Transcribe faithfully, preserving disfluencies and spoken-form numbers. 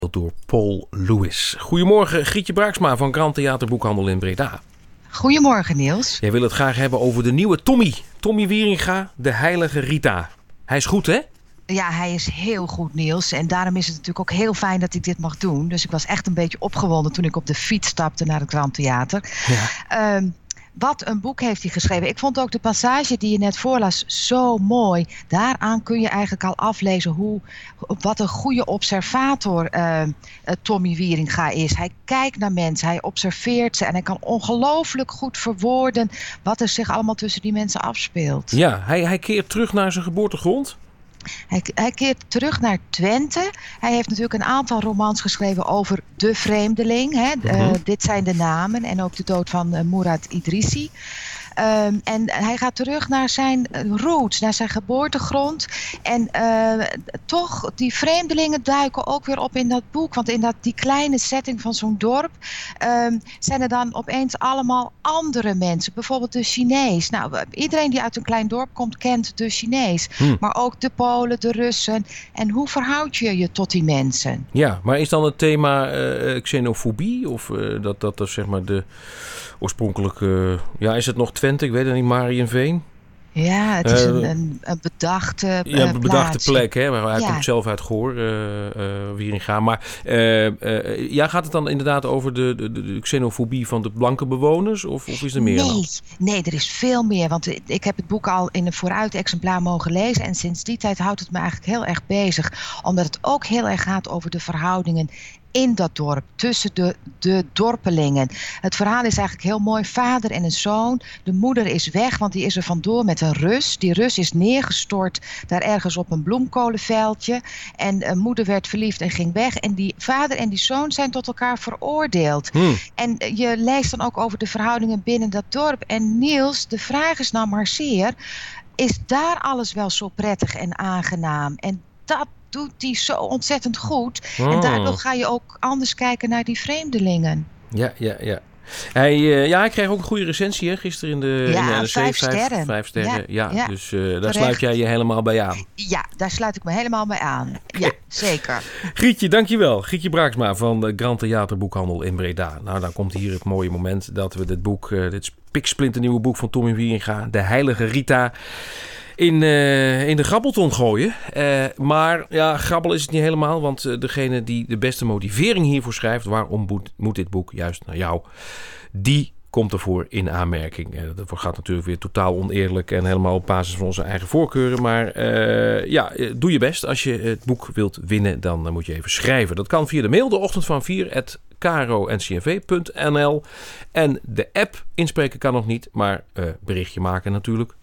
Door Paul Lewis. Goedemorgen, Grietje Braaksma van Grand Theater Boekhandel in Breda. Goedemorgen, Niels. Jij wil het graag hebben over de nieuwe Tommy. Tommy Wieringa, de heilige Rita. Hij is goed, hè? Ja, hij is heel goed, Niels. En daarom is het natuurlijk ook heel fijn dat ik dit mag doen. Dus ik was echt een beetje opgewonden toen ik op de fiets stapte naar het Grand Theater. Ja. Um, Wat een boek heeft hij geschreven. Ik vond ook de passage die je net voorlas zo mooi. Daaraan kun je eigenlijk al aflezen hoe, wat een goede observator uh, Tommy Wieringa is. Hij kijkt naar mensen, hij observeert ze en hij kan ongelooflijk goed verwoorden wat er zich allemaal tussen die mensen afspeelt. Ja, hij, hij keert terug naar zijn geboortegrond. Hij, hij keert terug naar Twente. Hij heeft natuurlijk een aantal romans geschreven over de vreemdeling. Hè. Uh-huh. Uh, dit zijn de namen en ook de dood van uh, Mourad Idrissi. Um, en hij gaat terug naar zijn roots, naar zijn geboortegrond. En uh, toch, die vreemdelingen duiken ook weer op in dat boek. Want in dat, die kleine setting van zo'n dorp um, zijn er dan opeens allemaal andere mensen. Bijvoorbeeld de Chinees. Nou, iedereen die uit een klein dorp komt, kent de Chinees. Hmm. Maar ook de Polen, de Russen. En hoe verhoud je je tot die mensen? Ja, maar is dan het thema uh, xenofobie? Of uh, dat, dat dat zeg maar de oorspronkelijke... Ja, is het nog Twente? Ik weet het niet, Mariënveen? Ja, het is uh, een, een, een bedachte uh, Ja, een bedachte plaatsje. plek, hè? Hij ja. komt zelf uit Goor, uh, uh, Wieringa. Maar uh, uh, ja, gaat het dan inderdaad over de, de, de xenofobie van de blanke bewoners? Of, of is er meer nee, dan? Nee, er is veel meer. Want ik heb het boek al in een vooruit-exemplaar mogen lezen. En sinds die tijd houdt het me eigenlijk heel erg bezig. Omdat het ook heel erg gaat over de verhoudingen in dat dorp, tussen de, de dorpelingen. Het verhaal is eigenlijk heel mooi. Vader en een zoon. De moeder is weg, want die is er vandoor met een Rus. Die Rus is neergestort daar ergens op een bloemkolenveldje. En een moeder werd verliefd en ging weg. En die vader en die zoon zijn tot elkaar veroordeeld. Hmm. En je leest dan ook over de verhoudingen binnen dat dorp. En Niels, de vraag is nou maar zeer, is daar alles wel zo prettig en aangenaam? En dat doet hij zo ontzettend goed. Oh. En daardoor ga je ook anders kijken naar die vreemdelingen. Ja, ja, ja. Hij, uh, ja, hij kreeg ook een goede recensie hè, gisteren in de, ja, in de N R C. Vijf sterren. Vijf sterren, ja. ja, ja. Dus uh, daar sluit jij je helemaal bij aan. Ja, daar sluit ik me helemaal bij aan. Ja, zeker. Grietje, dankjewel. Grietje Braaksma van de Grand Theater Boekhandel in Breda. Nou, dan komt hier het mooie moment dat we dit boek, uh, dit spiksplinternieuwe boek van Tommy Wieringa, De Heilige Rita, In, uh, in de grabbelton gooien. Uh, maar ja, grabbel is het niet helemaal. Want uh, degene die de beste motivering hiervoor schrijft, waarom moet, moet dit boek juist naar jou, die komt ervoor in aanmerking. Uh, dat gaat natuurlijk weer totaal oneerlijk en helemaal op basis van onze eigen voorkeuren. Maar uh, ja, doe je best. Als je het boek wilt winnen, dan uh, moet je even schrijven. Dat kan via de mail de ochtend van vier at k r o n c n v punt n l. En de app inspreken kan nog niet, maar uh, berichtje maken natuurlijk